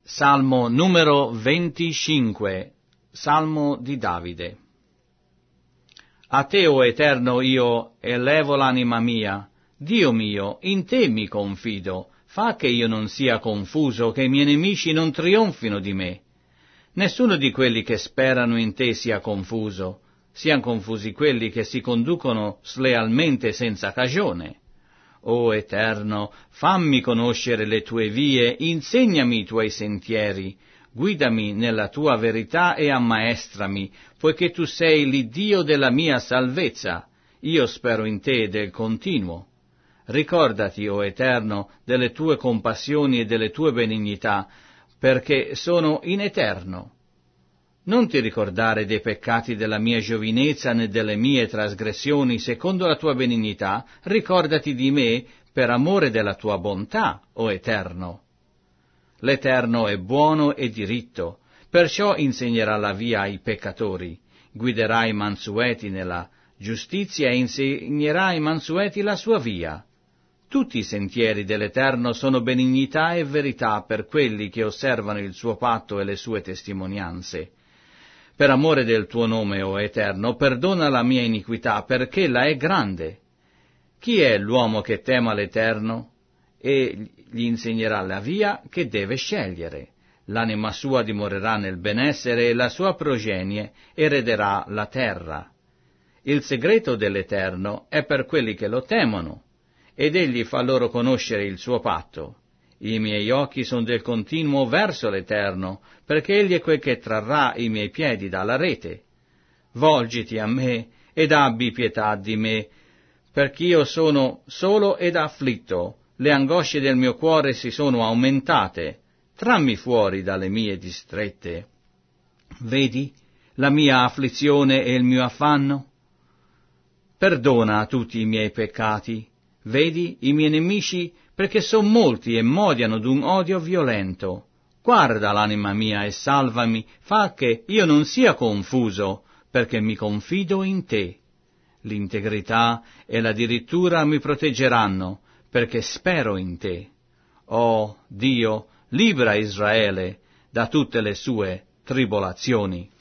Salmo numero 25, Salmo di Davide. A te, o Eterno, io elevo l'anima mia. Dio mio, in te mi confido. Fa che io non sia confuso, che i miei nemici non trionfino di me. Nessuno di quelli che sperano in te sia confuso. Siano confusi quelli che si conducono slealmente senza cagione. O Eterno, fammi conoscere le tue vie, insegnami i tuoi sentieri, guidami nella tua verità e ammaestrami, poiché tu sei l'Iddio della mia salvezza. Io spero in te del continuo. Ricordati, o Eterno, delle tue compassioni e delle tue benignità, perché sono in eterno. Non ti ricordare dei peccati della mia giovinezza né delle mie trasgressioni, secondo la tua benignità, ricordati di me per amore della tua bontà, o Eterno. L'Eterno è buono e diritto, perciò insegnerà la via ai peccatori, guiderà i mansueti nella giustizia e insegnerà ai mansueti la sua via. Tutti i sentieri dell'Eterno sono benignità e verità per quelli che osservano il suo patto e le sue testimonianze. Per amore del tuo nome, o Eterno, perdona la mia iniquità, perché ella è grande. Chi è l'uomo che tema l'Eterno? E gli insegnerà la via che deve scegliere. L'anima sua dimorerà nel benessere e la sua progenie erederà la terra. Il segreto dell'Eterno è per quelli che lo temono, ed egli fa loro conoscere il suo patto. I miei occhi sono del continuo verso l'Eterno, perché egli è quel che trarrà i miei piedi dalla rete. Volgiti a me ed abbi pietà di me, perché io sono solo ed afflitto. Le angosce del mio cuore si sono aumentate. Trammi fuori dalle mie distrette. Vedi la mia afflizione e il mio affanno? Perdona tutti i miei peccati. Vedi i miei nemici, perché son molti e m'odiano d'un odio violento. Guarda l'anima mia e salvami, fa che io non sia confuso, perché mi confido in te. L'integrità e la dirittura mi proteggeranno, perché spero in te. Oh Dio, libera Israele da tutte le sue tribolazioni.